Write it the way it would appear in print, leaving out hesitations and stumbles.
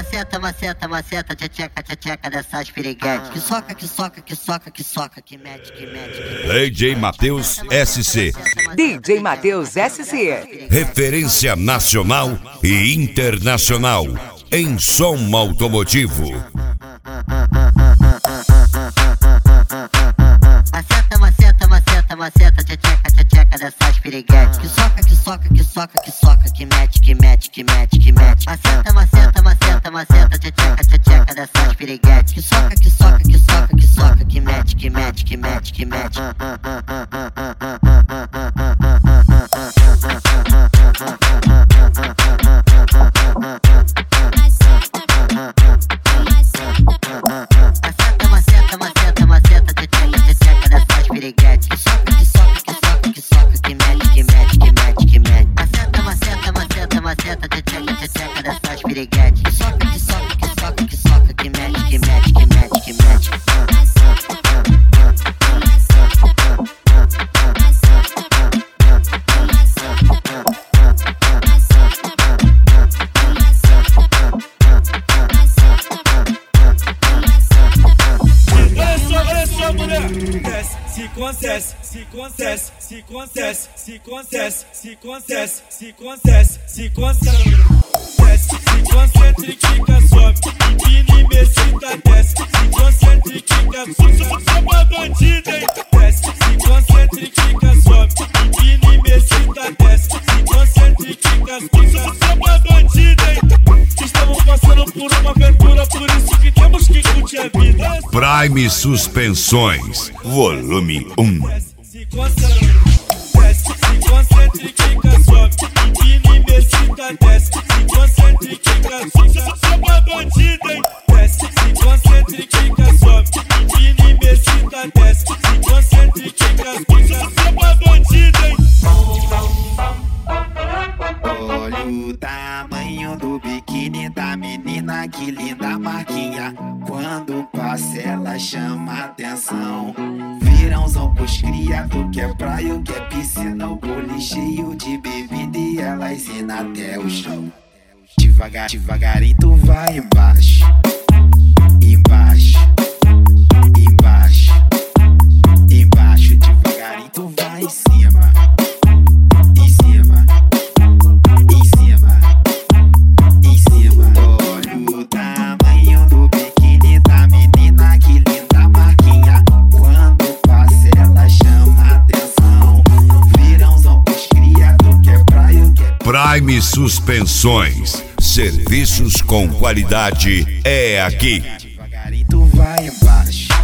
maceta, maceta, maceta, tcheca dessas piriguetes. Que soca, que soca, que soca, que soca, que mete, que mete, que mete. DJ Matheus SC. DJ Matheus SC. Referência nacional e internacional em som automotivo. Maceta, maceta, maceta, maceta, tcheca dessas piriguetes. Que soca, que soca, que soca, que soca, que mete, que mete, que mete, que mete. Maceta, maceta, maceta, maceta, tcheca dessas piriguetes. Que soca, que soca, que soca, que soca, que mete, que mete, que mete, que mete. Maceta, maceta, maceta, tcheca dessas piriguetes. Que soca, que soca, que soca, que soca, que mete, que mete, que mete, que mete. Maceta, maceta, maceta, maceta, tcheca dessas piriguetes. Que soca, que soca, que soca, que soca, que mete, que mete, que mete, que mete. Se concesse, se concesse, se concesse, se concesse, se concesse, se concesse, se concesse, se concentre, quica, sobe, empina e mesita, desce, se concentre, quica, só pra bandida, hein? Desce, se concentre, quica, sobe, empina e mesita, desce, se concentre, quica, só pra bandida, hein? Estamos passando por uma aventura, por isso que temos que curtir a vida. Prime Suspensões, volume 1. Se concentre, quica, sobe, empina e mesita, desce, se concentre, quica, só pra bandida, hein? Desce, se concentre, quica, sobe, empina e mesita, desce, se concentre, quica, só pra bandida, hein? Olha o tamanho do biquíni da menina, que linda marquinha. Quando passa ela chama atenção. Virãozão pros criados, que é praia, que é piscina. O bolo cheio de bebida e elas indo até o chão. Devagar, devagarinho tu vai embaixo, embaixo, embaixo, embaixo. Devagarinho tu vai em cima, em cima, em cima, em cima. Olha o tamanho do biquíni da menina, que linda marquinha. Quando passa ela chama atenção. Virãozão pros criados, que é praia, que é Prime Suspensões, serviços com qualidade é aqui. devagarinho tu vai embaixo.